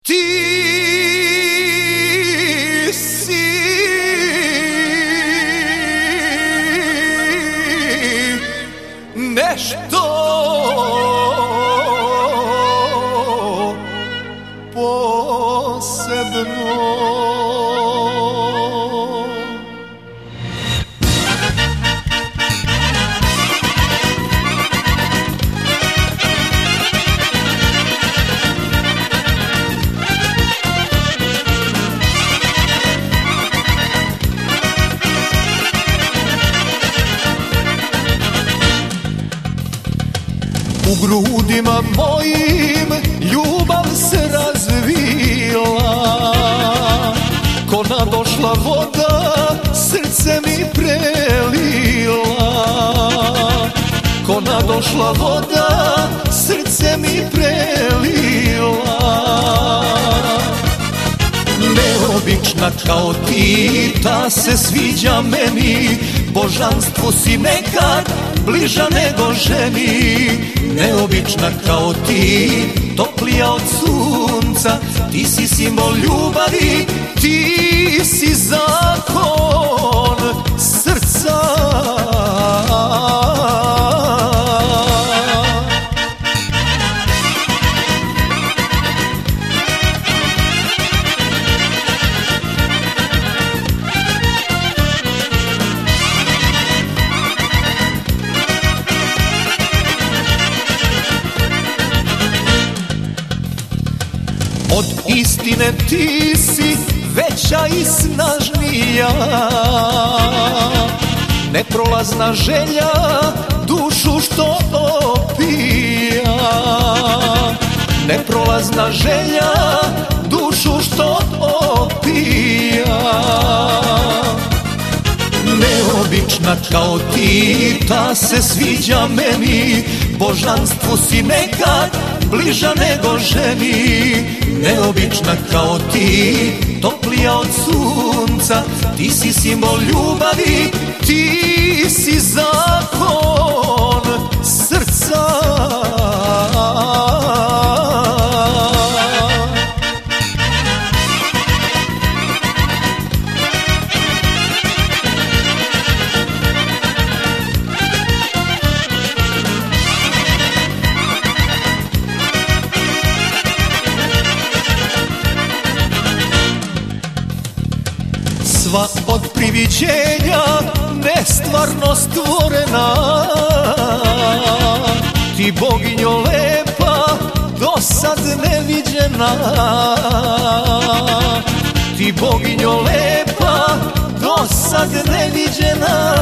Ti si nešto posebno. U grudima mojim ljubav se razvila, ko nadošla voda srce mi prelila, ko nadošla voda srce mi prelila. Neobična kao ti, ta se sviđa meni, božanstvu si nekad bliža nego ženi. Neobična kao ti, toplija od sunca, ti si simbol ljubavi, ti si zakon srca. Od istine ti si veća i snažnija, neprolazna želja dušu što opija, neprolazna želja dušu što opija. Neobična kao ti, ta se sviđa meni, božanstvu si nekad bliža nego ženi. Neobična kao ti, toplija od sunca, ti si simbol ljubavi, ti si zakon srca. Sva od priviđenja nestvarno stvorena, ti boginjo lepa, do sad neviđena. Ti boginjo lepa, do sad neviđena.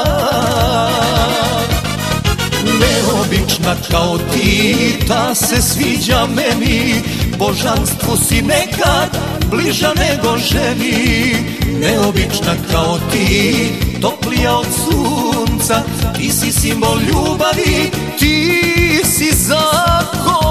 Neobična kao ti, ta se sviđa meni, božanstvu si nekad bliža nego ženi. Neobična kao ti, toplija od sunca, ti si simbol ljubavi, ti si zakon